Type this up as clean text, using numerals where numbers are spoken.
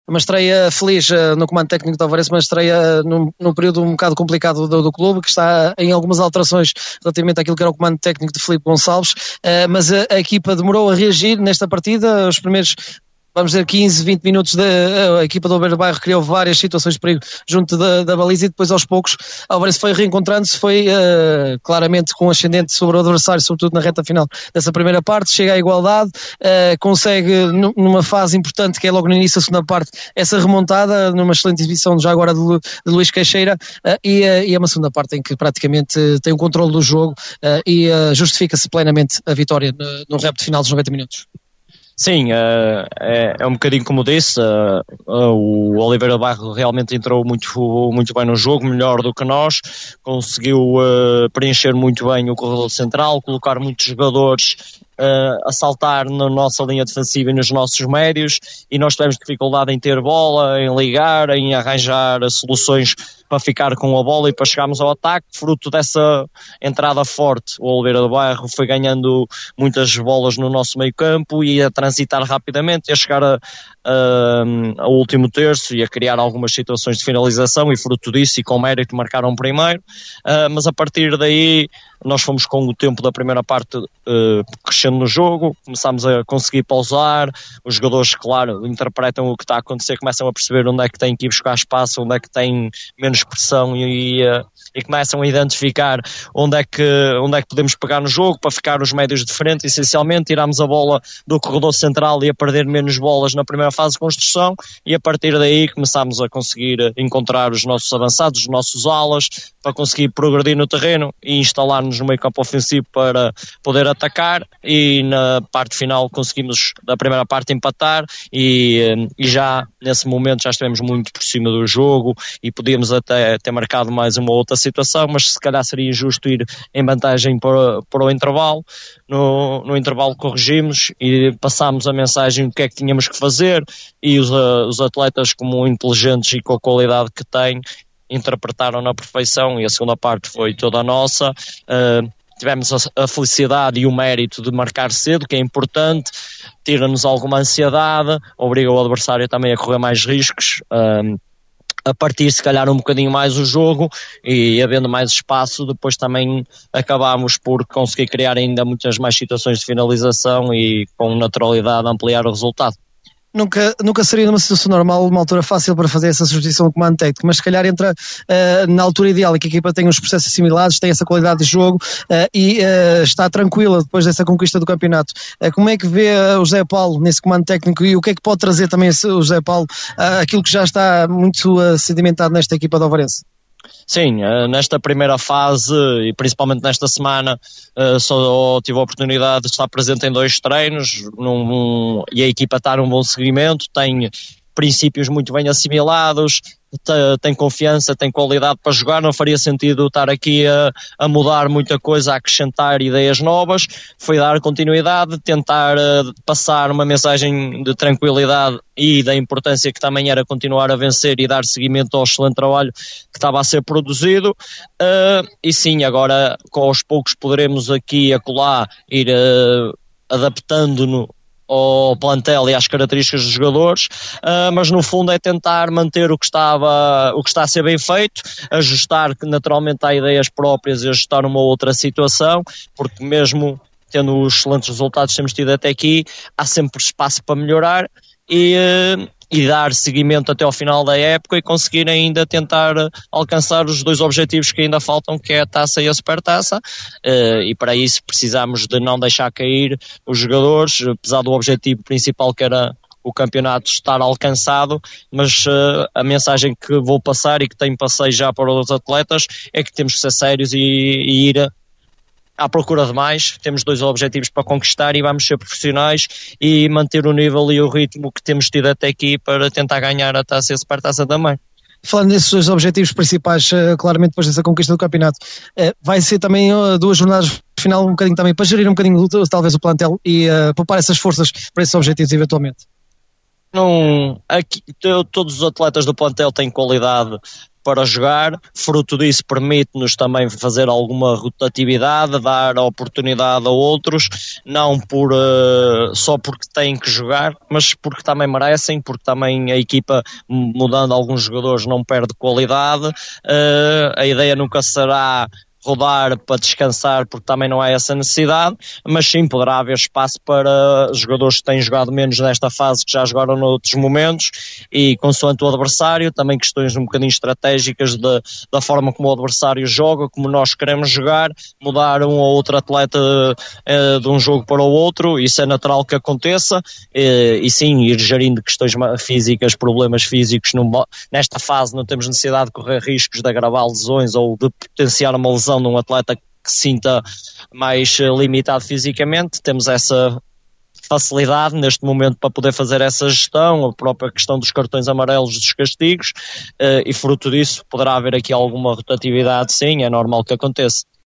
uma estreia feliz no comando técnico do Alvarense, uma estreia num período um bocado complicado do clube, que está em algumas alterações relativamente àquilo que era o comando técnico de Filipe Gonçalves, mas a equipa demorou a reagir nesta partida. Os primeiros, vamos dizer, 15, 20 minutos a equipa do Alberto Bairro criou várias situações de perigo junto da baliza, e depois aos poucos a Alvarense foi reencontrando-se, foi claramente com ascendente sobre o adversário, sobretudo na reta final dessa primeira parte, chega à igualdade, consegue numa fase importante, que é logo no início da segunda parte, essa remontada, numa excelente exibição já agora de Luís Queixeira, e é uma segunda parte em que praticamente tem o controle do jogo e justifica-se plenamente a vitória no repto final dos 90 minutos. Sim, é um bocadinho como disse, o Oliveira Bairro realmente entrou muito bem no jogo, melhor do que nós, conseguiu preencher muito bem o corredor central, colocar muitos jogadores a saltar na nossa linha defensiva e nos nossos médios, e nós tivemos dificuldade em ter bola, em ligar, em arranjar soluções para ficar com a bola e para chegarmos ao ataque. Fruto dessa entrada forte, o Oliveira do Bairro foi ganhando muitas bolas no nosso meio campo e a transitar rapidamente e a chegar ao último terço e a criar algumas situações de finalização, e fruto disso e com mérito marcaram primeiro, mas a partir daí nós fomos com o tempo da primeira parte crescendo no jogo, começámos a conseguir pausar, os jogadores, claro, interpretam o que está a acontecer, começam a perceber onde é que têm que ir buscar espaço, onde é que têm menos pressão e começam a identificar onde é que podemos pegar no jogo para ficar os médios de frente, essencialmente, tirarmos a bola do corredor central e a perder menos bolas na primeira fase de construção, e a partir daí começámos a conseguir encontrar os nossos avançados, os nossos alas, para conseguir progredir no terreno e instalar-nos no meio campo ofensivo para poder atacar, e na parte final conseguimos da primeira parte empatar e já nesse momento já estivemos muito por cima do jogo e podíamos até ter marcado mais uma outra situação, mas se calhar seria injusto ir em vantagem para o intervalo. No intervalo corrigimos e passámos a mensagem do que é que tínhamos que fazer, e os atletas, como inteligentes e com a qualidade que têm, interpretaram na perfeição, e a segunda parte foi toda nossa. Tivemos a felicidade e o mérito de marcar cedo, que é importante, tira-nos alguma ansiedade, obriga o adversário também a correr mais riscos, a partir se calhar um bocadinho mais o jogo, e havendo mais espaço depois também acabámos por conseguir criar ainda muitas mais situações de finalização e com naturalidade ampliar o resultado. Nunca seria numa situação normal uma altura fácil para fazer essa substituição de comando técnico, mas se calhar entra na altura ideal, em que a equipa tem os processos assimilados, tem essa qualidade de jogo e está tranquila depois dessa conquista do campeonato. Como é que vê o José Paulo nesse comando técnico, e o que é que pode trazer também o José Paulo aquilo que já está muito sedimentado nesta equipa do Alvarense? Sim, nesta primeira fase e principalmente nesta semana só tive a oportunidade de estar presente em 2 treinos e a equipa está num bom seguimento, tem princípios muito bem assimilados, tem confiança, tem qualidade para jogar. Não faria sentido estar aqui a mudar muita coisa, a acrescentar ideias novas. Foi dar continuidade, tentar passar uma mensagem de tranquilidade e da importância que também era continuar a vencer e dar seguimento ao excelente trabalho que estava a ser produzido. E sim, agora aos poucos poderemos aqui e acolá ir adaptando-nos ao plantel e às características dos jogadores, mas no fundo é tentar manter o que está a ser bem feito, ajustar naturalmente a ideias próprias e ajustar uma outra situação, porque mesmo tendo os excelentes resultados que temos tido até aqui, há sempre espaço para melhorar e dar seguimento até ao final da época e conseguir ainda tentar alcançar os 2 objetivos que ainda faltam, que é a taça e a supertaça, e para isso precisamos de não deixar cair os jogadores, apesar do objetivo principal que era o campeonato estar alcançado, mas a mensagem que vou passar e que passei já para os atletas é que temos que ser sérios e ir à procura de mais. Temos 2 objetivos para conquistar e vamos ser profissionais e manter o nível e o ritmo que temos tido até aqui para tentar ganhar a taça e a supertaça também. Falando desses 2 objetivos principais, claramente depois dessa conquista do campeonato, vai ser também 2 jornadas final um bocadinho também para gerir um bocadinho talvez o plantel e poupar essas forças para esses objetivos eventualmente. Aqui, todos os atletas do plantel têm qualidade para jogar, fruto disso permite-nos também fazer alguma rotatividade, dar oportunidade a outros, não só porque têm que jogar, mas porque também merecem, porque também a equipa, mudando alguns jogadores, não perde qualidade. A ideia nunca será rodar para descansar, porque também não há essa necessidade, mas sim poderá haver espaço para jogadores que têm jogado menos nesta fase, que já jogaram noutros momentos, e consoante o adversário, também questões um bocadinho estratégicas da forma como o adversário joga, como nós queremos jogar, mudar um ou outro atleta de um jogo para o outro, isso é natural que aconteça, e sim, ir gerindo questões físicas, problemas físicos, nesta fase não temos necessidade de correr riscos de agravar lesões ou de potenciar uma lesão de um atleta que se sinta mais limitado fisicamente. Temos essa facilidade neste momento para poder fazer essa gestão, a própria questão dos cartões amarelos, dos castigos, e fruto disso poderá haver aqui alguma rotatividade, sim, é normal que aconteça.